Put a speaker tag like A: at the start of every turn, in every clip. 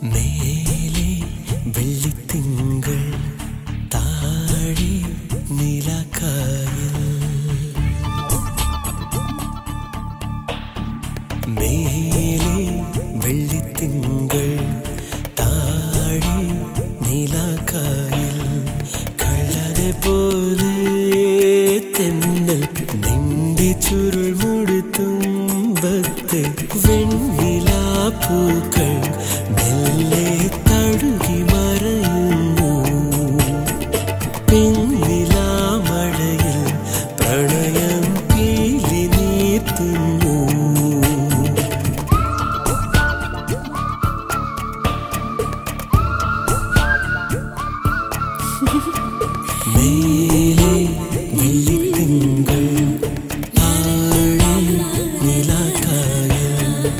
A: മേലെ വെള്ളിത്തിങ്കൾ താഴെ നീലക്കായൽ മേലെ വെള്ളിത്തിങ്കൾ താഴെ നീലക്കായൽ കള്ളനെ പോലെ തെന്നൽ നിന്റെ ചുരുൾ മുടുത്തുമ്പത്ത് വെണ്ണിലാപ്പൂക്കൾ മെല്ലെ തഴുകി മറയുന്നു പിന്നിലാമഴയിൽ പ്രണയം പീലി നീർത്തുന്നു മേലെ വെള്ളിത്തിങ്കൾ താഴെ നീലക്കായൽ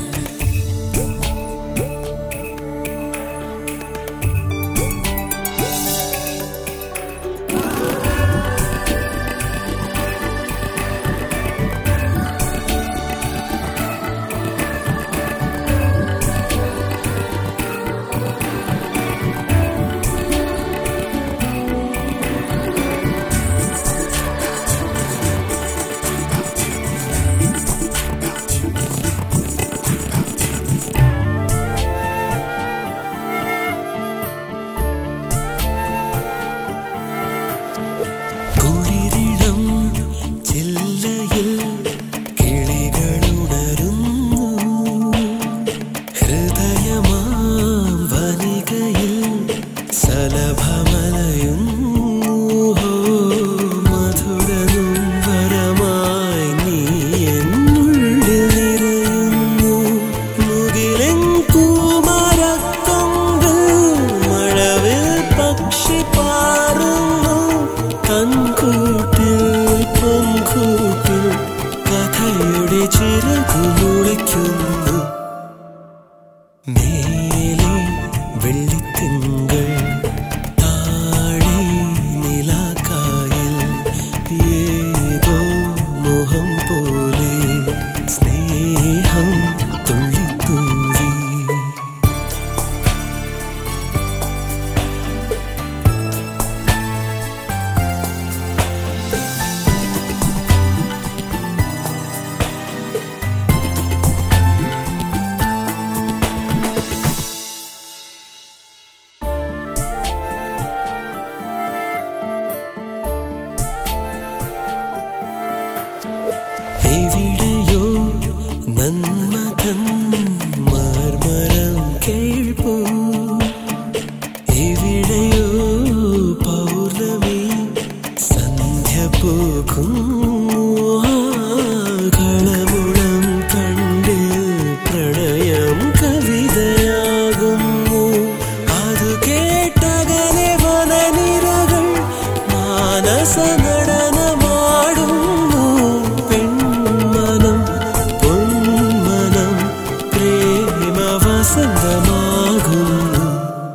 A: കഥയുടെ ചിറകു മുളയ്ക്കുന്നു മേലെ വെള്ളിത്തിങ്കൾ താഴെ നീലക്കായൽ ഏതോ മോഹം പോലെ സ്നേഹം തുള്ളിത്തൂവി എവിടെയോ നന്മതൻ മർമരം കേൾപ്പൂ എവിടെയോ പൗർണമി സന്ധ്യ പോകുന്നു കളമുളം കണ്ട് പ്രണയം കവിതയാകുന്നു അത് കേട്ടകലെ വനനിരകൾ മാനസ നടനമാടുന്നു പെൺമനം പൊന്മനം പ്രേമ വസന്തമാകുന്നു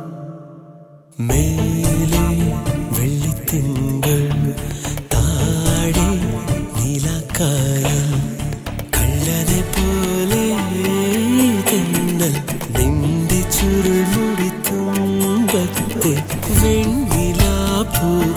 A: മേലെ വെള്ളിത്തിങ്കൾ താഴെ നീലക്കായൽ കള്ളനെ പോലെ തെന്നൽ നിന്റെ ചുരുൾ മുടിത്തുമ്പത്ത് വെണ്ണിലാപ്പൂ